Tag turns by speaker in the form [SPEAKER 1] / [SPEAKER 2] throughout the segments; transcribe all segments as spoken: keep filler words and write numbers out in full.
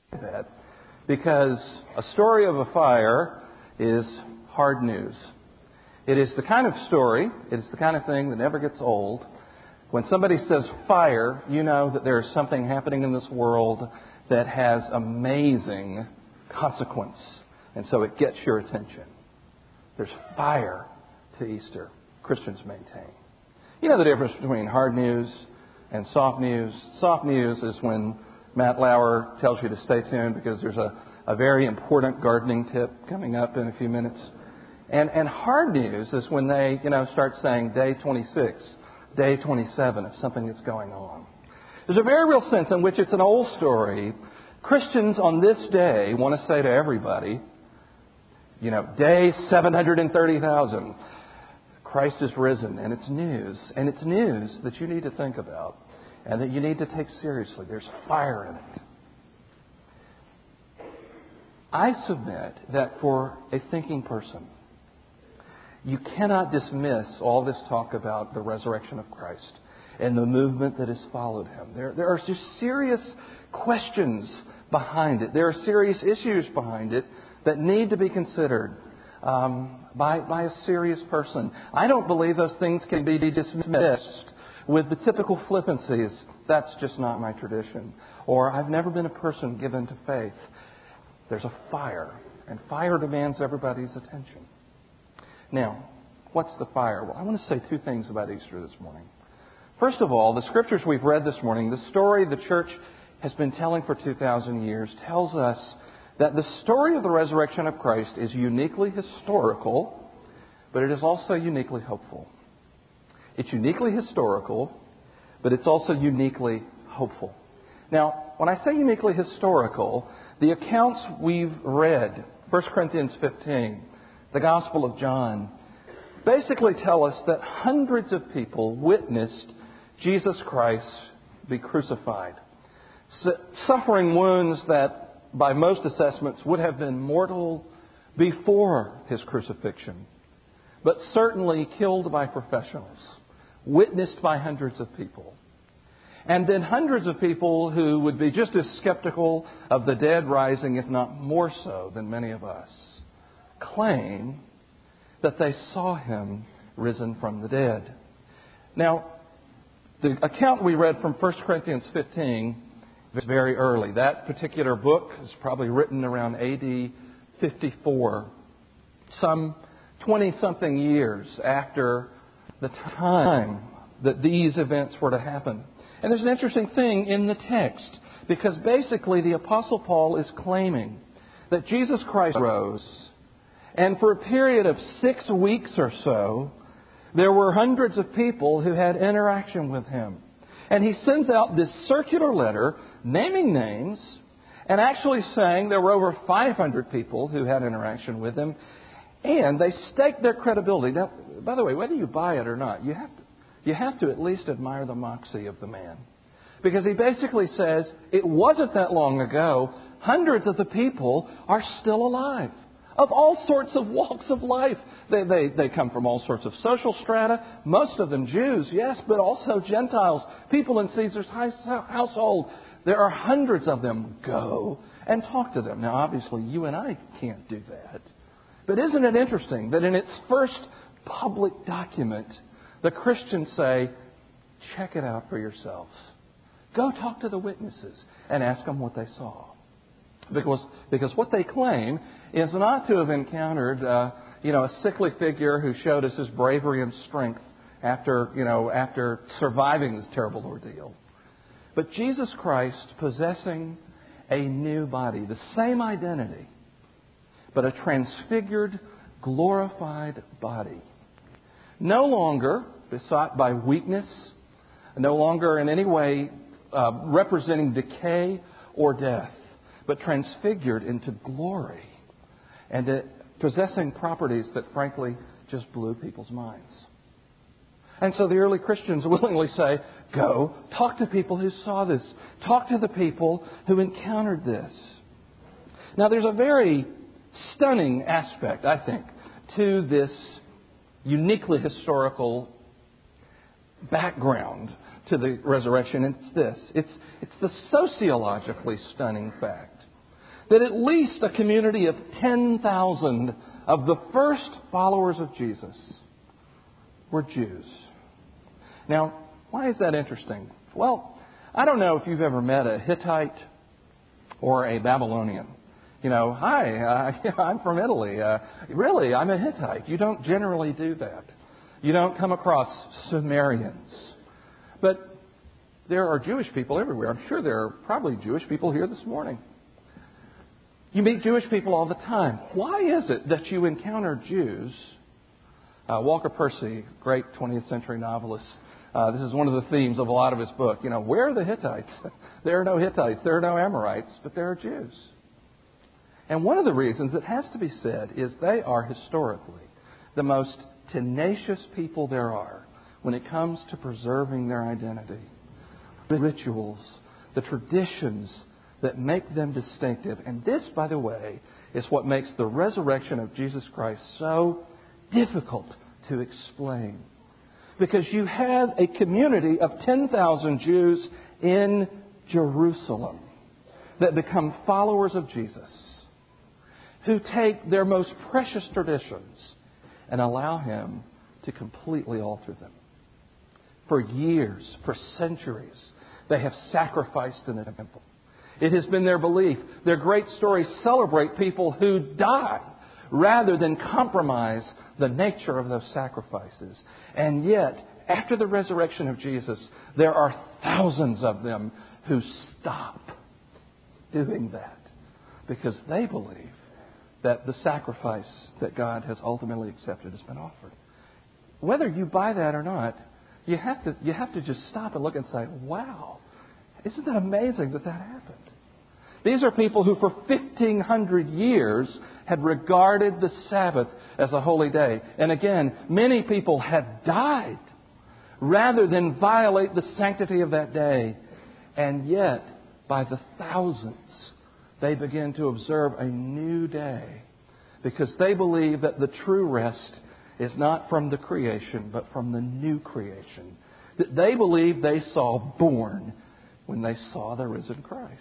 [SPEAKER 1] that because a story of a fire is hard news. It is the kind of story, it is the kind of thing that never gets old. When somebody says fire, you know that there is something happening in this world that has amazing consequence. And so it gets your attention. There's fire to Easter, Christians maintain. You know the difference between hard news and soft news? Soft news is when Matt Lauer tells you to stay tuned because there's a, a very important gardening tip coming up in a few minutes. And, and hard news is when they, you know, start saying day twenty-six, day twenty-seven of something that's going on. There's a very real sense in which it's an old story. Christians on this day want to say to everybody, you know, day seven hundred thirty thousand, Christ is risen, and it's news. And it's news that you need to think about and that you need to take seriously. There's fire in it. I submit that for a thinking person, you cannot dismiss all this talk about the resurrection of Christ and the movement that has followed Him. There, there are just serious questions behind it. There are serious issues behind it that need to be considered um, by, by a serious person. I don't believe those things can be dismissed with the typical flippancies. That's just not my tradition. Or I've never been a person given to faith. There's a fire, and fire demands everybody's attention. Now, what's the fire? Well, I want to say two things about Easter this morning. First of all, the scriptures we've read this morning, the story the church has been telling for two thousand years, tells us that the story of the resurrection of Christ is uniquely historical, but it is also uniquely hopeful. It's uniquely historical, but it's also uniquely hopeful. Now, when I say uniquely historical, the accounts we've read, First Corinthians fifteen, the Gospel of John, basically tell us that hundreds of people witnessed Jesus Christ be crucified, suffering wounds that, by most assessments, would have been mortal before His crucifixion, but certainly killed by professionals, witnessed by hundreds of people. And then hundreds of people who would be just as skeptical of the dead rising, if not more so than many of us, claim that they saw Him risen from the dead. Now, the account we read from First Corinthians fifteen is very early. That particular book is probably written around A D fifty-four, some twenty-something years after the time that these events were to happen. And there's an interesting thing in the text, because basically the Apostle Paul is claiming that Jesus Christ rose, and for a period of six weeks or so, there were hundreds of people who had interaction with Him. And he sends out this circular letter, naming names, and actually saying there were over five hundred people who had interaction with Him, and they staked their credibility. Now, by the way, whether you buy it or not, you have to, you have to at least admire the moxie of the man. Because he basically says, it wasn't that long ago, hundreds of the people are still alive. Of all sorts of walks of life. They, they, they come from all sorts of social strata, most of them Jews, yes, but also Gentiles, people in Caesar's household. There are hundreds of them. Go and talk to them. Now, obviously, you and I can't do that. But isn't it interesting that in its first public document, the Christians say, check it out for yourselves. Go talk to the witnesses and ask them what they saw. Because, because what they claim is not to have encountered, uh, you know, a sickly figure who showed us his bravery and strength after, you know, after surviving this terrible ordeal. But Jesus Christ possessing a new body, the same identity, but a transfigured, glorified body. No longer besought by weakness, no longer in any way uh, representing decay or death, but transfigured into glory and uh, possessing properties that frankly just blew people's minds. And so the early Christians willingly say, go, talk to people who saw this. Talk to the people who encountered this. Now there's a very stunning aspect, I think, to this uniquely historical background to the resurrection. And it's this. It's, it's the sociologically stunning fact that at least a community of ten thousand of the first followers of Jesus were Jews. Now, why is that interesting? Well, I don't know if you've ever met a Hittite or a Babylonian. You know, hi, uh, I'm from Italy. Uh, really, I'm a Hittite. You don't generally do that. You don't come across Sumerians. But there are Jewish people everywhere. I'm sure there are probably Jewish people here this morning. You meet Jewish people all the time. Why is it that you encounter Jews? Uh, Walker Percy, great twentieth century novelist, uh, this is one of the themes of a lot of his book. You know, where are the Hittites? There are no Hittites. There are no Amorites, but there are Jews. And one of the reasons it has to be said is they are historically the most tenacious people there are when it comes to preserving their identity. The rituals, the traditions that make them distinctive. And this, by the way, is what makes the resurrection of Jesus Christ so difficult to explain. Because you have a community of ten thousand Jews in Jerusalem that become followers of Jesus, who take their most precious traditions and allow Him to completely alter them. For years, for centuries, they have sacrificed in the temple. It has been their belief. Their great stories celebrate people who die rather than compromise the nature of those sacrifices. And yet, after the resurrection of Jesus, there are thousands of them who stop doing that because they believe that the sacrifice that God has ultimately accepted has been offered. Whether you buy that or not, you have to you have to just stop and look and say, wow, isn't that amazing that that happened? These are people who for fifteen hundred years had regarded the Sabbath as a holy day. And again, many people had died rather than violate the sanctity of that day. And yet, by the thousands, they begin to observe a new day because they believe that the true rest is not from the creation, but from the new creation that they believe they saw born when they saw the risen Christ.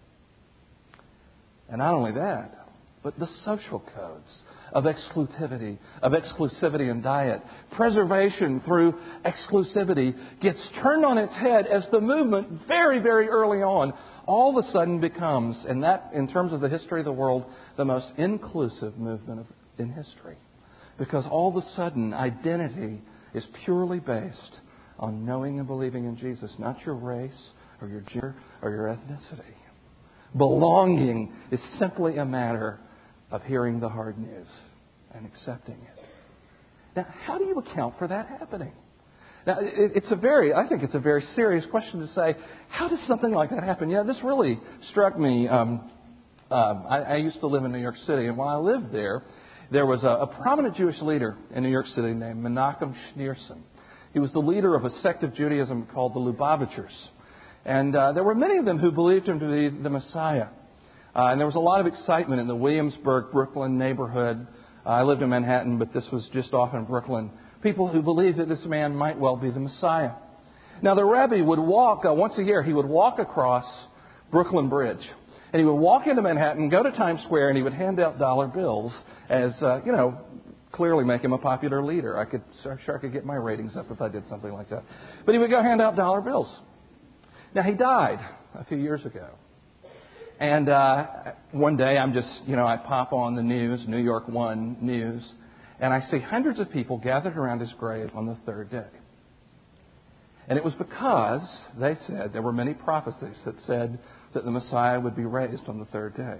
[SPEAKER 1] And not only that, but the social codes of exclusivity, of exclusivity in diet, preservation through exclusivity gets turned on its head as the movement very, very early on all of a sudden becomes, and that in terms of the history of the world, the most inclusive movement of, in history. Because all of a sudden identity is purely based on knowing and believing in Jesus, not your race or your gender or your ethnicity. Belonging is simply a matter of hearing the hard news and accepting it. Now, how do you account for that happening? Now, it's a very, I think it's a very serious question to say, how does something like that happen? Yeah, this really struck me. Um, uh, I, I used to live in New York City, and while I lived there, there was a, a prominent Jewish leader in New York City named Menachem Schneerson. He was the leader of a sect of Judaism called the Lubavitchers. And uh, there were many of them who believed him to be the Messiah. Uh, and there was a lot of excitement in the Williamsburg, Brooklyn neighborhood. Uh, I lived in Manhattan, but this was just off in Brooklyn. People who believed that this man might well be the Messiah. Now, the Rebbe would walk, uh, once a year, he would walk across Brooklyn Bridge. And he would walk into Manhattan, go to Times Square, and he would hand out dollar bills as, uh, you know, clearly make him a popular leader. I could, sure I could get my ratings up if I did something like that. But he would go hand out dollar bills. Now, he died a few years ago. And uh, one day I'm just, you know, I pop on the news, New York One News, and I see hundreds of people gathered around his grave on the third day. And it was because, they said, there were many prophecies that said that the Messiah would be raised on the third day.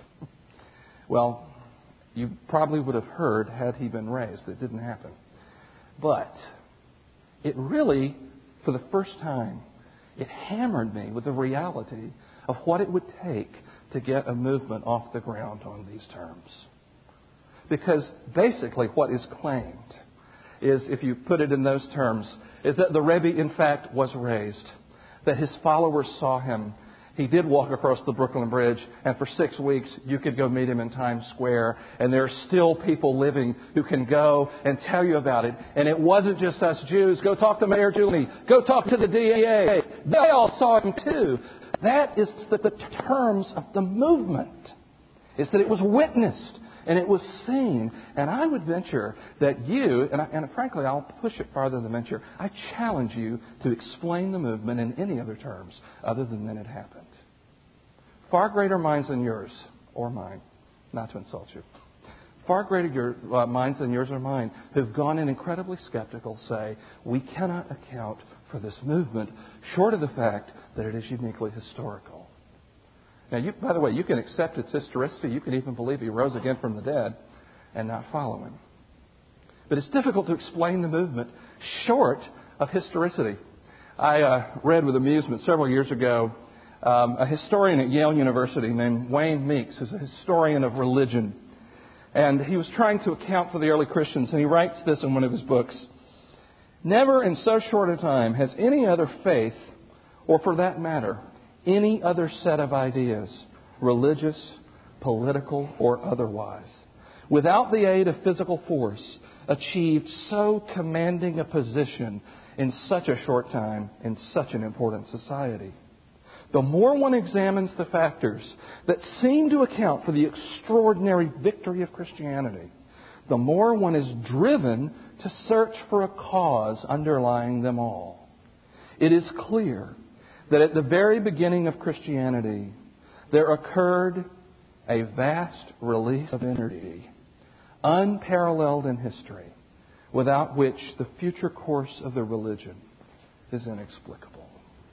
[SPEAKER 1] Well, you probably would have heard had he been raised. It didn't happen. But it really, for the first time, it hammered me with the reality of what it would take to get a movement off the ground on these terms. Because basically what is claimed is, if you put it in those terms, is that the Rebbe in fact was raised, that his followers saw him. He did walk across the Brooklyn Bridge, and for six weeks you could go meet him in Times Square, and there are still people living who can go and tell you about it. And it wasn't just us Jews. Go talk to Mayor Giuliani. Go talk to the D A. They all saw him too. That is the, the terms of the movement. It's that it was witnessed and it was seen. And I would venture that you, and, I, and frankly, I'll push it farther than venture, I challenge you to explain the movement in any other terms other than that it happened. Far greater minds than yours or mine, not to insult you, far greater your, uh, minds than yours or mine who've gone in incredibly skeptical say, we cannot account for this movement short of the fact that it is uniquely historical. Now, you, by the way, you can accept its historicity. You can even believe he rose again from the dead and not follow him. But it's difficult to explain the movement short of historicity. I uh, read with amusement several years ago um, a historian at Yale University named Wayne Meeks, who's a historian of religion. And he was trying to account for the early Christians, and he writes this in one of his books. Never in so short a time has any other faith, or for that matter, any other set of ideas, religious, political, or otherwise, without the aid of physical force, achieved so commanding a position in such a short time in such an important society. The more one examines the factors that seem to account for the extraordinary victory of Christianity, the more one is driven to search for a cause underlying them all. It is clear that at the very beginning of Christianity, there occurred a vast release of energy, unparalleled in history, without which the future course of the religion is inexplicable.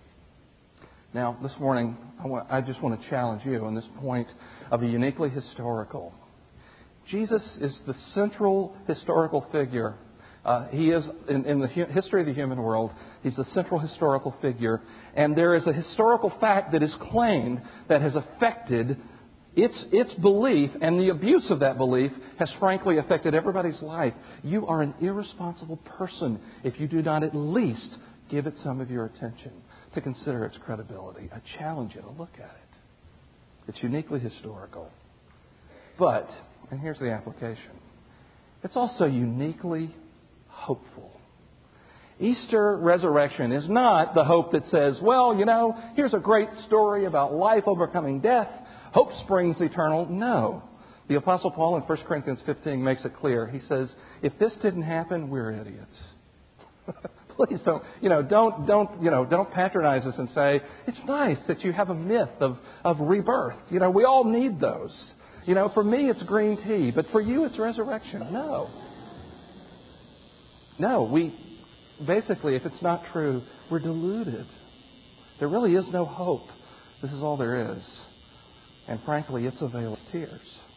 [SPEAKER 1] Now, this morning, I, want, I just want to challenge you on this point of a uniquely historical. Jesus is the central historical figure. Uh, he is, in, in the hu- history of the human world, he's the central historical figure. And there is a historical fact that is claimed that has affected its, its belief, and the abuse of that belief has frankly affected everybody's life. You are an irresponsible person if you do not at least give it some of your attention to consider its credibility. I challenge you to look at it. It's uniquely historical. But, and here's the application, it's also uniquely hopeful. Easter resurrection is not the hope that says, well, you know, here's a great story about life overcoming death. Hope springs eternal. No. The Apostle Paul in First Corinthians fifteen makes it clear. He says, if this didn't happen, we're idiots. Please don't, you know, don't, don't, you know, don't patronize us and say, it's nice that you have a myth of, of rebirth. You know, we all need those. You know, for me, it's green tea, but for you, it's resurrection. No. No, we, basically, if it's not true, we're deluded. There really is no hope. This is all there is. And frankly, it's a veil of tears.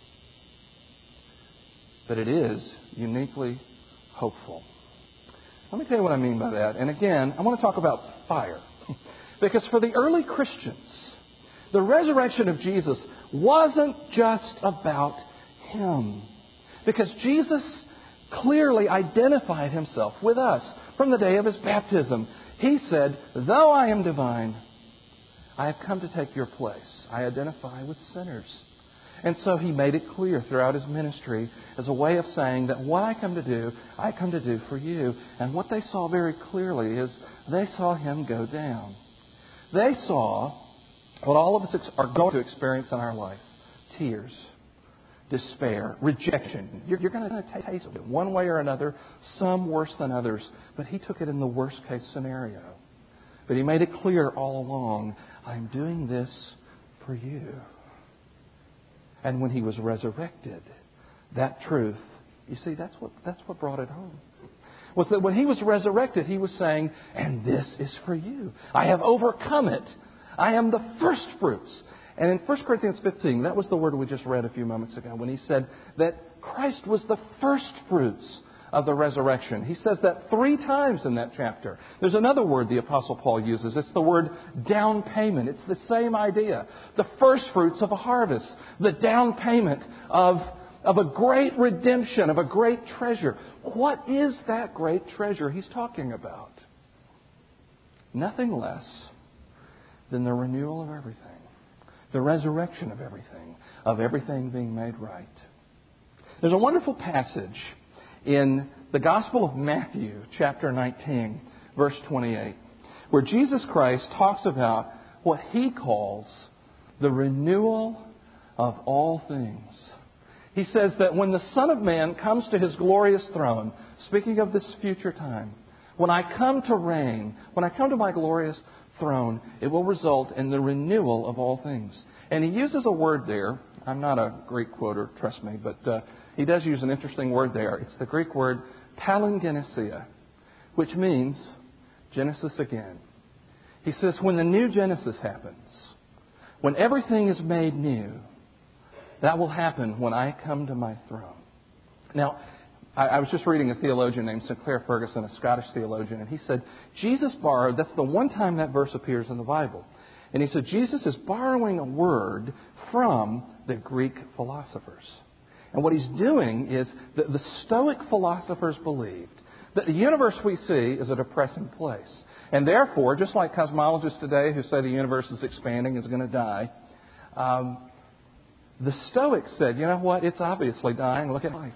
[SPEAKER 1] But it is uniquely hopeful. Let me tell you what I mean by that. And again, I want to talk about fire. Because for the early Christians, the resurrection of Jesus wasn't just about Him. Because Jesus clearly identified Himself with us from the day of His baptism. He said, though I am divine, I have come to take your place. I identify with sinners. And so He made it clear throughout His ministry as a way of saying that what I come to do, I come to do for you. And what they saw very clearly is they saw Him go down. They saw what all of us are going to experience in our life. Tears, despair, rejection. You're, you're going to taste it one way or another, some worse than others. But He took it in the worst case scenario. But He made it clear all along, I'm doing this for you. And when He was resurrected, that truth, you see, that's what that's what brought it home. Was that when He was resurrected, He was saying, and this is for you. I have overcome it. I am the first fruits. And in First Corinthians fifteen, that was the word we just read a few moments ago, when he said that Christ was the first fruits of the resurrection. He says that three times in that chapter. There's another word the Apostle Paul uses. It's the word down payment. It's the same idea. The first fruits of a harvest. The down payment of, of a great redemption, of a great treasure. What is that great treasure He's talking about? Nothing less than the renewal of everything. The resurrection of everything. Of everything being made right. There's a wonderful passage in the Gospel of Matthew, chapter nineteen, verse twenty-eight, where Jesus Christ talks about what He calls the renewal of all things. He says that when the Son of Man comes to His glorious throne, speaking of this future time, when I come to reign, when I come to my glorious throne, it will result in the renewal of all things. And He uses a word there. I'm not a Greek quoter, trust me, but uh, He does use an interesting word there. It's the Greek word palingenesia, which means Genesis again. He says when the new Genesis happens, when everything is made new, that will happen when I come to my throne. Now, I, I was just reading a theologian named Sinclair Ferguson, a Scottish theologian, and he said, Jesus borrowed, that's the one time that verse appears in the Bible. And he said, Jesus is borrowing a word from the Greek philosophers. And what he's doing is that the Stoic philosophers believed that the universe we see is a depressing place. And therefore, just like cosmologists today who say the universe is expanding, is going to die, um, the Stoics said, you know what, it's obviously dying, look at life.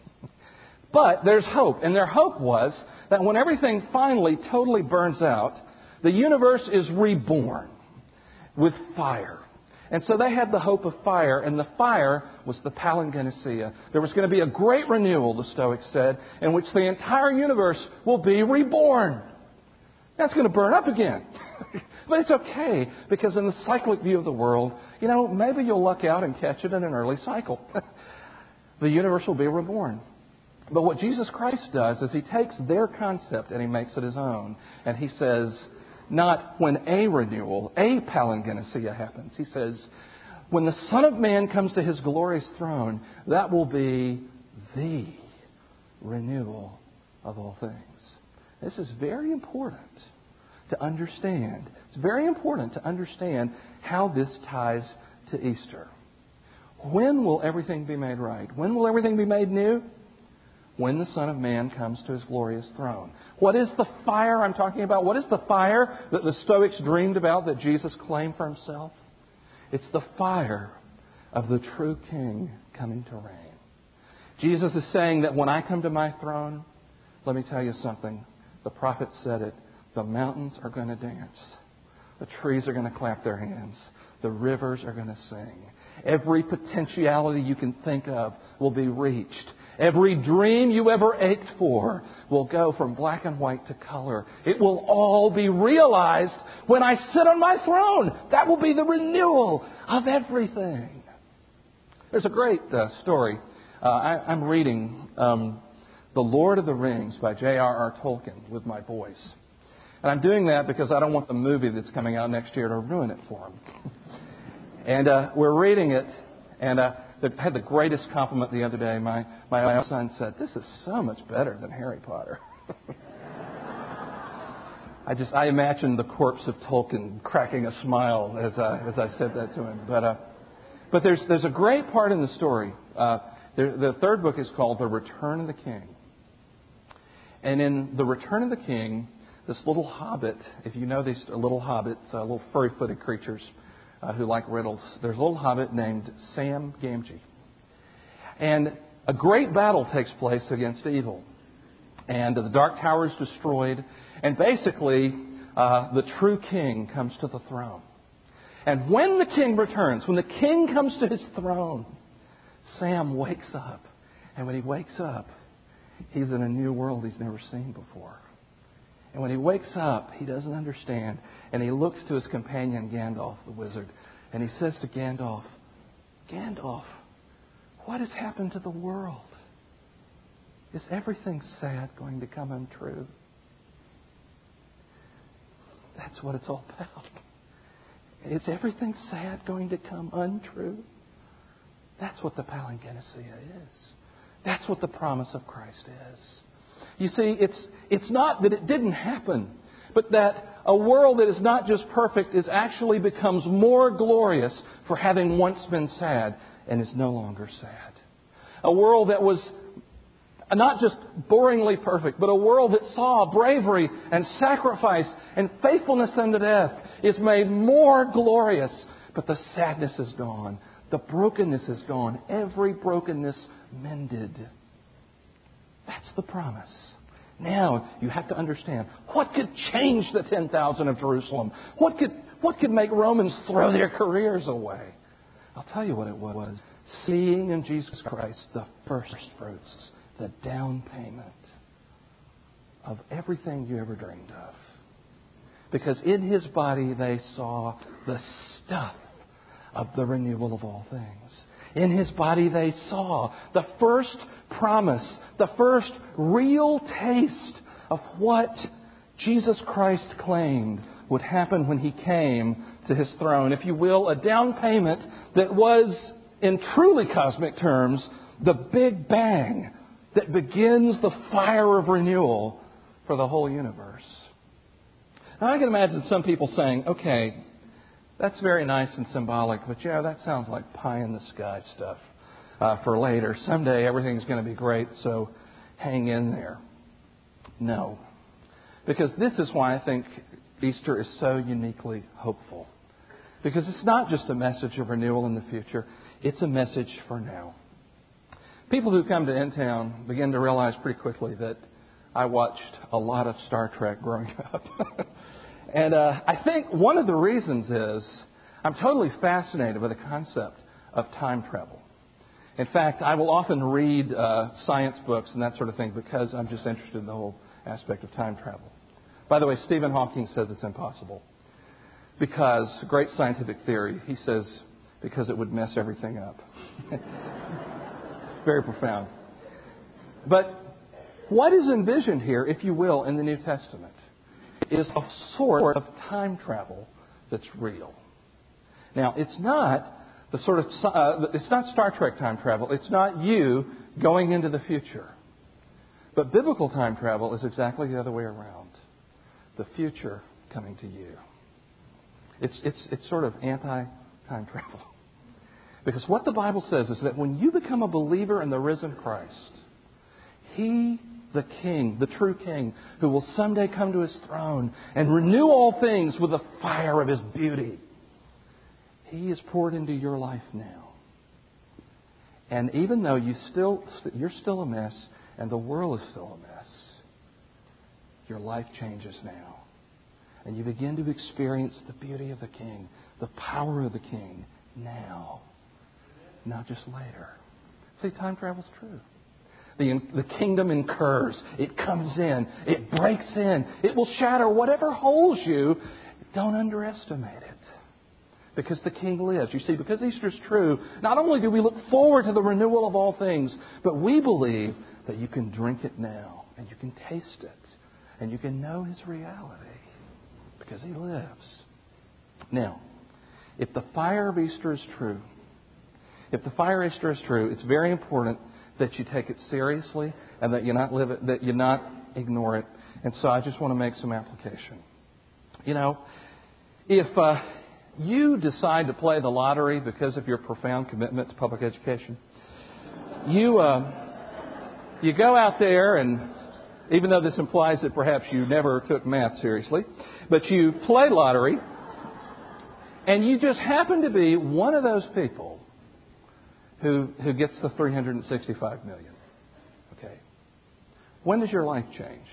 [SPEAKER 1] But there's hope. And their hope was that when everything finally totally burns out, the universe is reborn with fire. And so they had the hope of fire, and the fire was the palingenesia. There was going to be a great renewal, the Stoics said, in which the entire universe will be reborn. That's going to burn up again. But it's okay, because in the cyclic view of the world, you know, maybe you'll luck out and catch it in an early cycle. The universe will be reborn. But what Jesus Christ does is He takes their concept and He makes it His own. And He says, not when a renewal, a palingenesia happens. He says, when the Son of Man comes to His glorious throne, that will be the renewal of all things. This is very important to understand. It's very important to understand how this ties to Easter. When will everything be made right? When will everything be made new? When the Son of Man comes to His glorious throne. What is the fire I'm talking about? What is the fire that the Stoics dreamed about that Jesus claimed for Himself? It's the fire of the true King coming to reign. Jesus is saying that when I come to my throne, let me tell you something. The prophet said it. The mountains are going to dance. The trees are going to clap their hands. The rivers are going to sing. Every potentiality you can think of will be reached. Every dream you ever ached for will go from black and white to color. It will all be realized when I sit on my throne. That will be the renewal of everything. There's a great uh, story. Uh, I, I'm reading um, The Lord of the Rings by J R R Tolkien with my boys. And I'm doing that because I don't want the movie that's coming out next year to ruin it for them. And uh, we're reading it, and uh, I had the greatest compliment the other day. My, my son said, "This is so much better than Harry Potter." I just I imagined the corpse of Tolkien cracking a smile as I, as I said that to him. But uh, but there's there's a great part in the story. Uh, there, the third book is called The Return of the King. And in The Return of the King, this little hobbit, if you know these little hobbits, uh, little furry-footed creatures uh, who like riddles, there's a little hobbit named Sam Gamgee. And a great battle takes place against evil. And the Dark Tower is destroyed. And basically, uh, the true king comes to the throne. And when the king returns, when the king comes to his throne, Sam wakes up. And when he wakes up, he's in a new world he's never seen before. And when he wakes up, he doesn't understand. And he looks to his companion, Gandalf, the wizard. And he says to Gandalf, "Gandalf, what has happened to the world? Is everything sad going to come untrue?" That's what it's all about. Is everything sad going to come untrue? That's what the palingenesia is. That's what the promise of Christ is. You see, it's it's not that it didn't happen, but that a world that is not just perfect is actually becomes more glorious for having once been sad and is no longer sad. A world that was not just boringly perfect, but a world that saw bravery and sacrifice and faithfulness unto death is made more glorious. But the sadness is gone. The brokenness is gone. Every brokenness mended. That's the promise. Now you have to understand, what could change the ten thousand of Jerusalem? What could, what could make Romans throw their careers away? I'll tell you what it was. Seeing in Jesus Christ the first fruits, the down payment of everything you ever dreamed of. Because in His body they saw the stuff of the renewal of all things. In His body they saw the first promise, the first real taste of what Jesus Christ claimed would happen when He came to His throne. If you will, a down payment that was, in truly cosmic terms, the Big Bang that begins the fire of renewal for the whole universe. Now I can imagine some people saying, okay, that's very nice and symbolic, but yeah, that sounds like pie in the sky stuff uh, for later. Someday everything's going to be great, so hang in there. No. Because this is why I think Easter is so uniquely hopeful. Because it's not just a message of renewal in the future, it's a message for now. People who come to N-Town begin to realize pretty quickly that I watched a lot of Star Trek growing up. and uh, I think one of the reasons is I'm totally fascinated with the concept of time travel. In fact, I will often read uh, science books and that sort of thing because I'm just interested in the whole aspect of time travel. By the way, Stephen Hawking says it's impossible. Because, great scientific theory, he says, because it would mess everything up. Very profound. But what is envisioned here, if you will, in the New Testament, is a sort of time travel that's real. Now, it's not the sort of uh, it's not Star Trek time travel. It's not you going into the future. But biblical time travel is exactly the other way around. The future coming to you. It's it's it's sort of anti-time travel. Because what the Bible says is that when you become a believer in the risen Christ, He, the King, the true King, who will someday come to His throne and renew all things with the fire of His beauty, He is poured into your life now. And even though you still you're still a mess and the world is still a mess, your life changes now. And you begin to experience the beauty of the King, the power of the King now, not just later. See, time travel's true. The, the kingdom incurs. It comes in. It breaks in. It will shatter whatever holds you. Don't underestimate it. Because the King lives. You see, because Easter's true, not only do we look forward to the renewal of all things, but we believe that you can drink it now, and you can taste it, and you can know His reality. Because He lives. Now, if the fire of Easter is true, if the fire of Easter is true, it's very important that you take it seriously and that you not live it, that you not ignore it. And so I just want to make some application. You know, if uh, you decide to play the lottery because of your profound commitment to public education, you uh, you go out there and, even though this implies that perhaps you never took math seriously, but you play lottery, and you just happen to be one of those people who who gets the three hundred sixty-five million. Okay. When does your life change?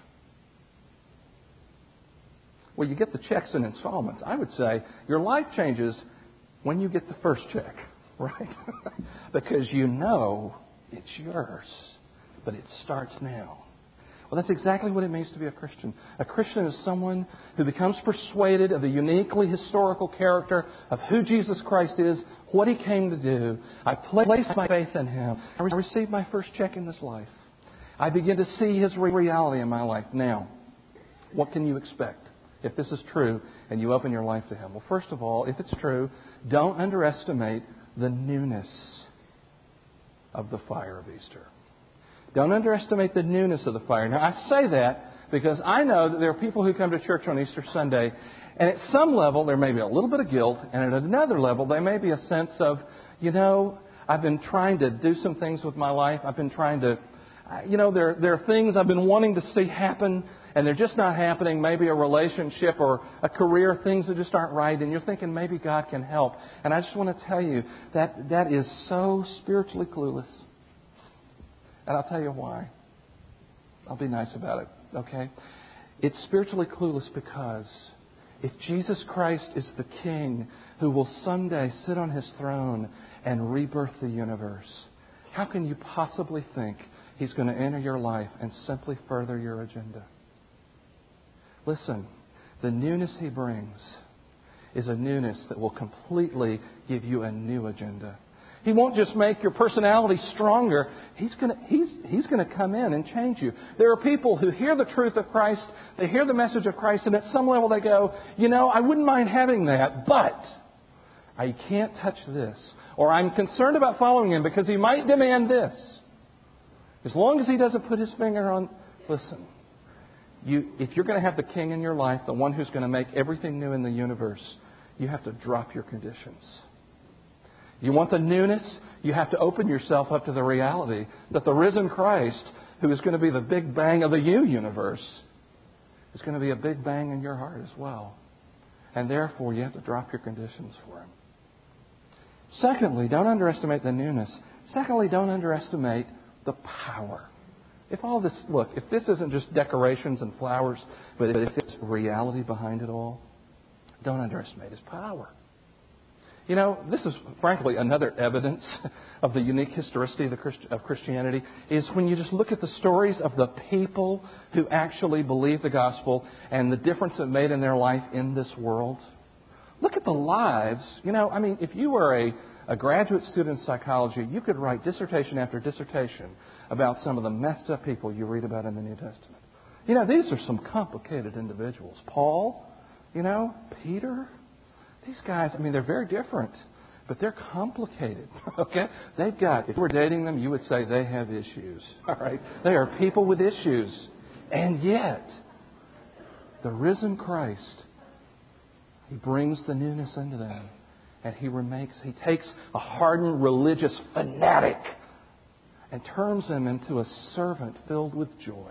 [SPEAKER 1] Well, you get the checks in installments. I would say your life changes when you get the first check, right? Because you know it's yours, but it starts now. Well, that's exactly what it means to be a Christian. A Christian is someone who becomes persuaded of the uniquely historical character of who Jesus Christ is, what He came to do. I place my faith in Him. I receive my first check in this life. I begin to see His reality in my life. Now, what can you expect if this is true and you open your life to Him? Well, first of all, if it's true, don't underestimate the newness of the fire of Easter. Don't underestimate the newness of the fire. Now, I say that because I know that there are people who come to church on Easter Sunday, and at some level there may be a little bit of guilt, and at another level there may be a sense of, you know, I've been trying to do some things with my life. I've been trying to, you know, there, there are things I've been wanting to see happen, and they're just not happening. Maybe a relationship or a career, things that just aren't right, and you're thinking maybe God can help. And I just want to tell you that that is so spiritually clueless. And I'll tell you why. I'll be nice about it, okay? It's spiritually clueless because If Jesus Christ is the King who will someday sit on His throne and rebirth the universe, how can you possibly think He's going to enter your life and simply further your agenda? Listen, the newness He brings is a newness that will completely give you a new agenda. He won't just make your personality stronger. He's going to, he's, he's going to come in and change you. There are people who hear the truth of Christ, they hear the message of Christ, and at some level they go, you know, I wouldn't mind having that, but I can't touch this. Or I'm concerned about following Him because He might demand this. As long as He doesn't put His finger on, listen, you, if you're going to have the King in your life, the one who's going to make everything new in the universe, you have to drop your conditions. You want the newness? You have to open yourself up to the reality that the risen Christ, who is going to be the big bang of the you universe, is going to be a big bang in your heart as well. And therefore, you have to drop your conditions for Him. Secondly, don't underestimate the newness. Secondly, don't underestimate the power. If all this, look, if this isn't just decorations and flowers, but if it's reality behind it all, don't underestimate His power. You know, this is frankly another evidence of the unique historicity of, the Christ- of Christianity is when you just look at the stories of the people who actually believed the gospel and the difference it made in their life in this world. Look at the lives. You know, I mean, if you were a, a graduate student in psychology, you could write dissertation after dissertation about some of the messed up people you read about in the New Testament. You know, these are some complicated individuals. Paul, you know, Peter. These guys, I mean, they're very different, but they're complicated, okay? They've got, if you were dating them, you would say they have issues, all right? They are people with issues. And yet, the risen Christ, He brings the newness into them. And He remakes, He takes a hardened religious fanatic and turns him into a servant filled with joy.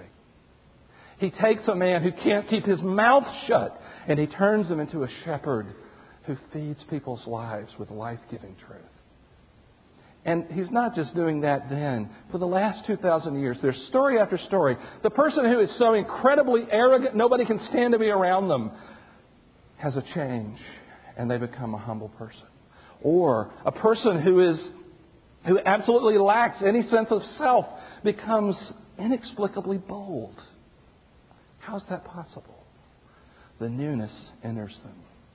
[SPEAKER 1] He takes a man who can't keep his mouth shut and He turns him into a shepherd who feeds people's lives with life-giving truth. And He's not just doing that then. For the last two thousand years, there's story after story. The person who is so incredibly arrogant, nobody can stand to be around them, has a change and they become a humble person. Or a person who is who absolutely lacks any sense of self becomes inexplicably bold. How's that possible? The newness enters them.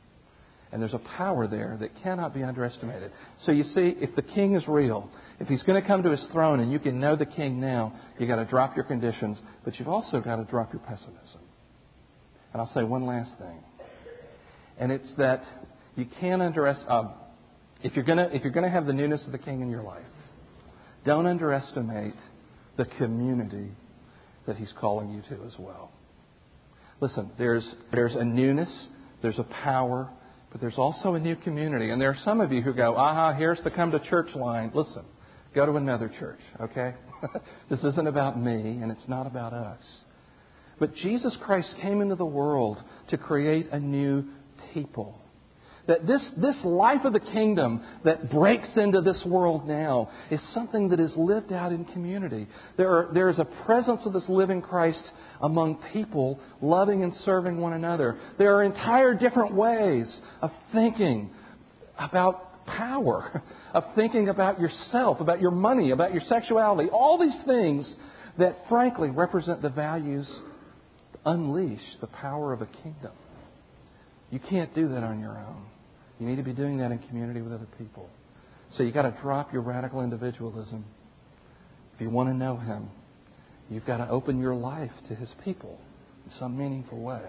[SPEAKER 1] And there's a power there that cannot be underestimated. So you see, if the King is real, if He's going to come to His throne and you can know the King now, you've got to drop your conditions, but you've also got to drop your pessimism. And I'll say one last thing. And it's that you can't underestimate, uh, if you're going to, if you're going to have the newness of the King in your life, don't underestimate the community that He's calling you to as well. Listen, there's, there's a newness, there's a power, but there's also a new community. And there are some of you who go, aha, here's the come to church line. Listen, go to another church, okay? This isn't about me and it's not about us. But Jesus Christ came into the world to create a new people. That this, this life of the kingdom that breaks into this world now is something that is lived out in community. There, are, there is a presence of this living Christ among people loving and serving one another. There are entire different ways of thinking about power, of thinking about yourself, about your money, about your sexuality. All these things that frankly represent the values, unleash the power of a kingdom. You can't do that on your own. You need to be doing that in community with other people. So you've got to drop your radical individualism. If you want to know Him, you've got to open your life to His people in some meaningful way.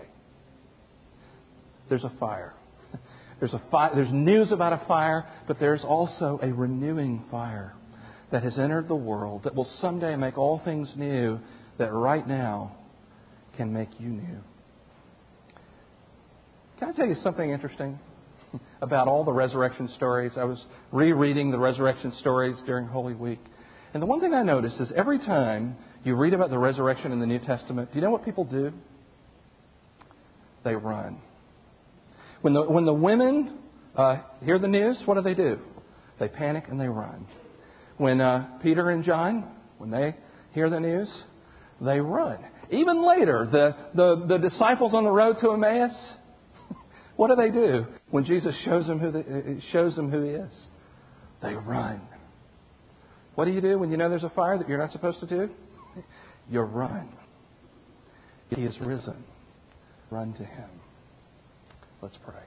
[SPEAKER 1] There's a fire. There's a fire. There's news about a fire, but there's also a renewing fire that has entered the world that will someday make all things new that right now can make you new. Can I tell you something interesting about all the resurrection stories? I was rereading the resurrection stories during Holy Week. And the one thing I noticed is every time you read about the resurrection in the New Testament, do you know what people do? They run. When the, when the women uh, hear the news, what do they do? They panic and they run. When uh, Peter and John, when they hear the news, they run. Even later, the, the, the disciples on the road to Emmaus, What do they do when Jesus shows them who the, shows them who He is? They run. What do you do when you know there's a fire that you're not supposed to do? You run. He is risen. Run to Him. Let's pray.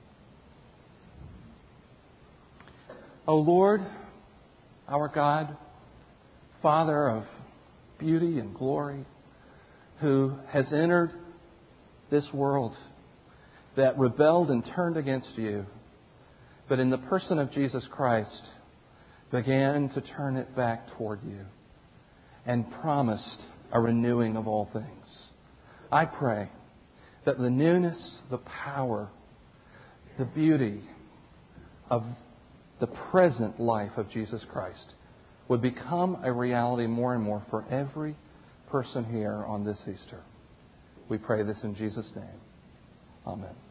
[SPEAKER 1] O Lord, our God, Father of beauty and glory, who has entered this world that rebelled and turned against You, but in the person of Jesus Christ began to turn it back toward You and promised a renewing of all things. I pray that the newness, the power, the beauty of the present life of Jesus Christ would become a reality more and more for every person here on this Easter. We pray this in Jesus' name. Amen.